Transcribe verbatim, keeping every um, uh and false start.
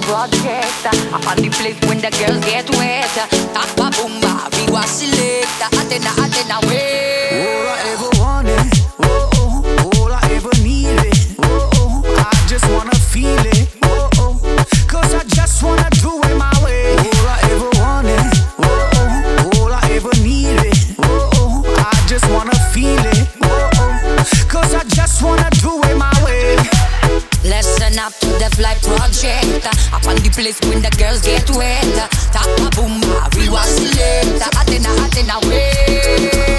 project. Up on the place when the girls get wet. Tapa boomba, we was select. Atena, Atena, way. All I ever wanted, oh oh, all I ever needed, oh oh, I just wanna feel it, oh oh, cause I just wanna do it my way. All I ever wanted, oh oh, all I ever needed, oh oh, I just wanna feel it, oh oh, cause I just wanna do it my way. Listen up to the fly project. Up on the place when the girls get wet. Tapa boomba, we was select. Atena, Atena, way.